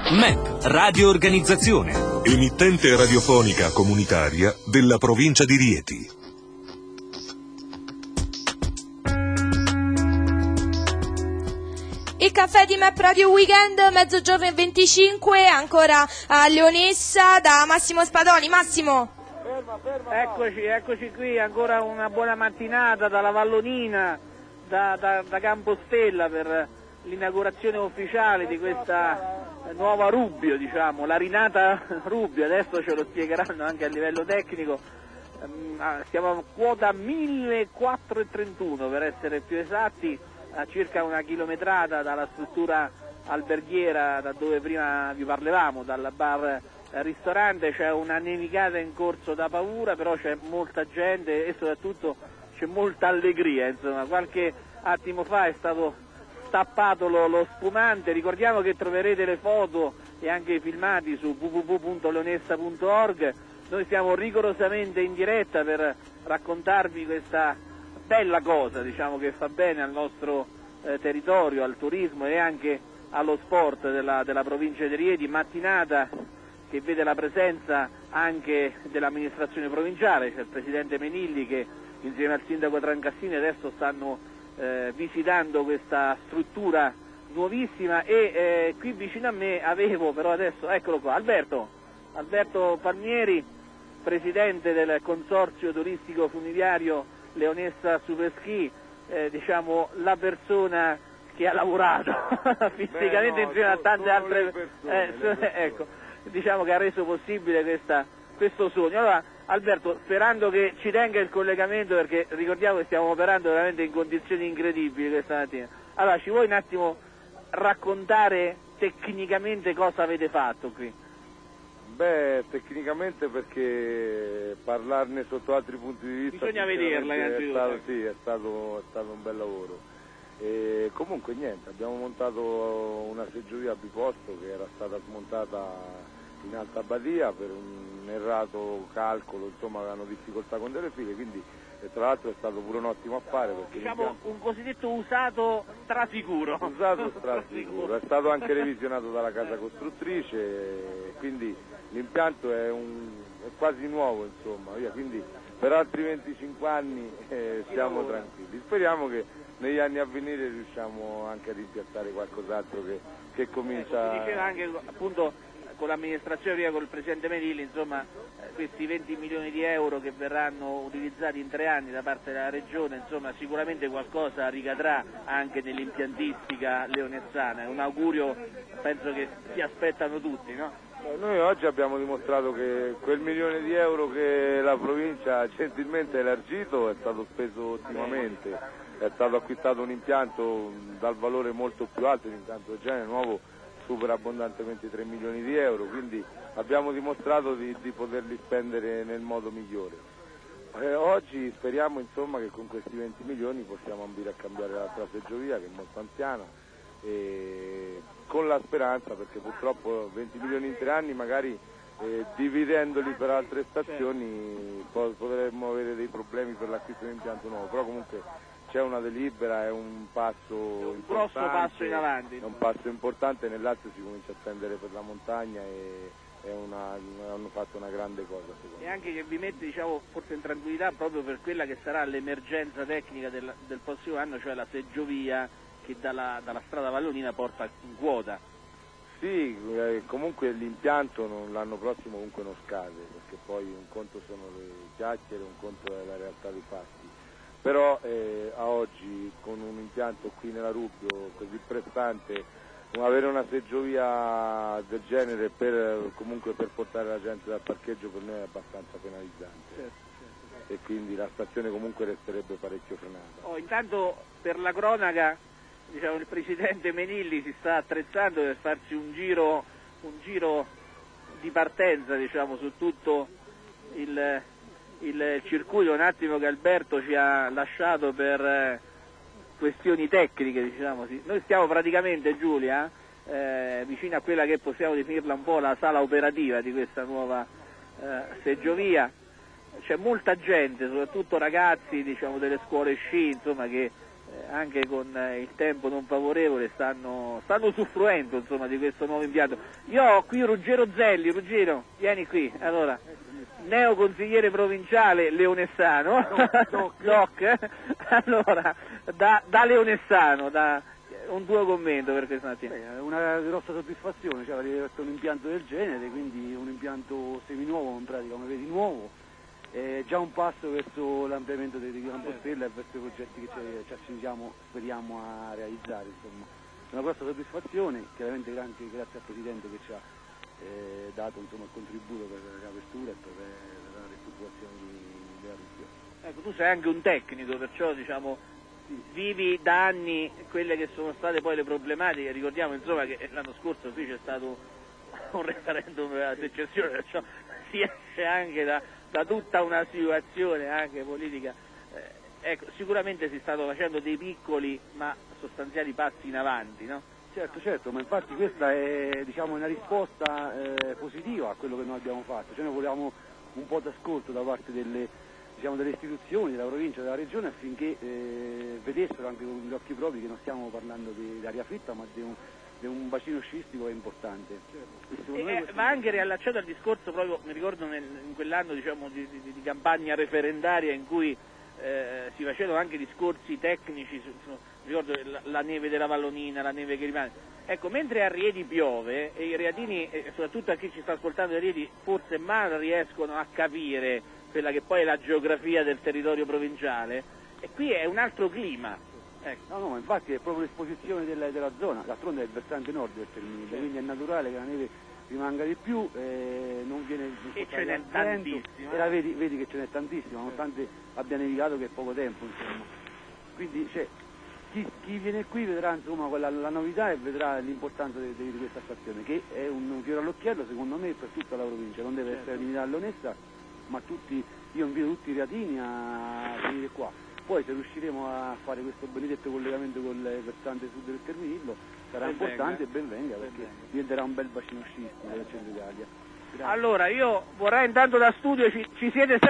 MEP, Radio Organizzazione. Emittente radiofonica comunitaria della provincia di Rieti. Il caffè di MEP Radio Weekend, mezzogiorno e 25, ancora a Leonessa da Massimo Spadoni. Massimo. Eccoci qui, ancora una buona mattinata dalla Vallonina, da Campostella per l'inaugurazione ufficiale di questa nuova Rubbio, diciamo, la rinata Rubbio. Adesso ce lo spiegheranno anche a livello tecnico. Siamo a quota 1431 per essere più esatti, a circa una chilometrata dalla struttura alberghiera da dove prima vi parlavamo, dal bar ristorante. C'è una nevicata in corso da paura, però c'è molta gente e soprattutto c'è molta allegria, insomma. Qualche attimo fa è stato stappato lo spumante. Ricordiamo che troverete le foto e anche i filmati su www.leonessa.org. Noi siamo rigorosamente in diretta per raccontarvi questa bella cosa, diciamo, che fa bene al nostro territorio, al turismo e anche allo sport della provincia di Rieti. Mattinata che vede la presenza anche dell'amministrazione provinciale. C'è il presidente Menilli che insieme al sindaco Trancassini adesso stanno visitando questa struttura nuovissima e qui vicino a me avevo, però adesso, eccolo qua, Alberto Palmieri, presidente del consorzio turistico funiviario Leonessa Superski, diciamo la persona che ha lavorato fisicamente insieme a tante altre persone, ecco, diciamo che ha reso possibile questo sogno. Allora Alberto, sperando che ci tenga il collegamento, perché ricordiamo che stiamo operando veramente in condizioni incredibili questa mattina, allora ci vuoi un attimo raccontare tecnicamente cosa avete fatto qui? Beh, tecnicamente, perché parlarne sotto altri punti di vista bisogna vederla innanzitutto. Sì, è stato un bel lavoro. E comunque niente, abbiamo montato una seggiovia biposto che era stata smontata in Alta Badia per un errato calcolo, insomma avevano difficoltà con delle file, quindi tra l'altro è stato pure un ottimo affare, perché diciamo un cosiddetto usato strasicuro. È stato anche revisionato dalla casa costruttrice, quindi l'impianto è quasi nuovo, insomma, via, quindi per altri 25 anni siamo tranquilli. Speriamo che negli anni a venire riusciamo anche a rimpiazzare qualcos'altro che comincia. Si diceva anche appunto con l'amministrazione, prima con il presidente Menilli, insomma, questi 20 milioni di euro che verranno utilizzati in 3 anni da parte della regione, insomma, sicuramente qualcosa ricadrà anche nell'impiantistica leonezzana. È un augurio, penso che si aspettano tutti, no? Noi oggi abbiamo dimostrato che quel milione di euro che la provincia gentilmente ha elargito è stato speso ottimamente, è stato acquistato un impianto dal valore molto più alto, un impianto del genere nuovo supera abbondantemente i 3 milioni di euro, quindi abbiamo dimostrato di poterli spendere nel modo migliore. Oggi speriamo, insomma, che con questi 20 milioni possiamo ambire a cambiare l'altra seggiovia, che è molto anziana, e con la speranza, perché purtroppo 20 milioni in 3 anni magari dividendoli per altre stazioni potremmo avere dei problemi per l'acquisto di un impianto nuovo, però comunque c'è una delibera, è un passo importante, grosso passo in avanti. È un passo importante, nel Lazio si comincia a tendere per la montagna e hanno fatto una grande cosa, secondo me. E anche che vi mette, diciamo, forse in tranquillità proprio per quella che sarà l'emergenza tecnica del prossimo anno, cioè la seggiovia che dalla strada Vallonina porta in quota. Sì, comunque l'impianto l'anno prossimo comunque non scade, perché poi un conto sono le chiacchiere, un conto è la realtà dei fatti. Però a oggi, con un impianto qui nella Rubbio così prestante, avere una seggiovia del genere comunque per portare la gente dal parcheggio per noi è abbastanza penalizzante. Certo. E quindi la stazione comunque resterebbe parecchio frenata. Intanto, per la cronaca, diciamo, il presidente Menilli si sta attrezzando per farsi un giro di partenza, diciamo, su tutto il circuito, un attimo, che Alberto ci ha lasciato per questioni tecniche, diciamo. Noi stiamo praticamente, Giulia, vicino a quella che possiamo definirla un po' la sala operativa di questa nuova seggiovia. C'è molta gente, soprattutto ragazzi, diciamo, delle scuole sci, insomma, che anche con il tempo non favorevole stanno usufruendo insomma di questo nuovo impianto. Io ho qui Ruggero Zelli. Ruggero, vieni qui. Allora, neoconsigliere provinciale leonessano, Doc. Allora, da leonessano, un tuo commento per questa mattina. È una grossa soddisfazione, cioè avere un impianto del genere, quindi un impianto seminuovo, in pratica come vedi nuovo, è già un passo verso l'ampliamento di Campostella e verso i progetti che ci accingiamo, speriamo a realizzare. Insomma. È una grossa soddisfazione, chiaramente anche grazie al Presidente che ci ha dato insomma, il contributo per l'apertura e per la ristrutturazione della Russia. Ecco, tu sei anche un tecnico, perciò diciamo vivi da anni quelle che sono state poi le problematiche. Ricordiamo insomma che l'anno scorso qui c'è stato un referendum a secessione, perciò si esce anche da tutta una situazione anche politica. Ecco, sicuramente si stanno facendo dei piccoli ma sostanziali passi in avanti, no? Certo, ma infatti questa è diciamo, una risposta positiva a quello che noi abbiamo fatto, cioè noi volevamo un po' d'ascolto da parte delle istituzioni, della provincia, della regione affinché vedessero anche con gli occhi propri che non stiamo parlando di aria fritta ma di un bacino sciistico importante. Ma anche riallacciato al discorso proprio, mi ricordo in quell'anno diciamo, di campagna referendaria in cui si facevano anche discorsi tecnici mi ricordo la neve della Vallonina, la neve che rimane. Ecco, mentre a Rieti piove e i reatini, soprattutto a chi ci sta ascoltando a Rieti, forse mal riescono a capire quella che poi è la geografia del territorio provinciale, e qui è un altro clima. Ecco. No, ma infatti è proprio l'esposizione della zona, d'altronde è il versante nord del Terminillo, quindi è naturale che la neve rimanga di più, non viene e ce n'è tantissima. E la vedi che ce n'è tantissima, nonostante abbia nevicato che è poco tempo, insomma. Quindi chi viene qui vedrà insomma la novità e vedrà l'importanza di questa stazione, che è un fiore all'occhiello secondo me per tutta la provincia, non deve essere limitata all'Onessa, ma io invito tutti i reatini a venire qua. Poi se riusciremo a fare questo benedetto collegamento con il versante sud del Terminillo sarà importante e ben venga, perché diventerà un bel bacino sciistico del centro Italia. Grazie. Allora io vorrei intanto da studio ci siete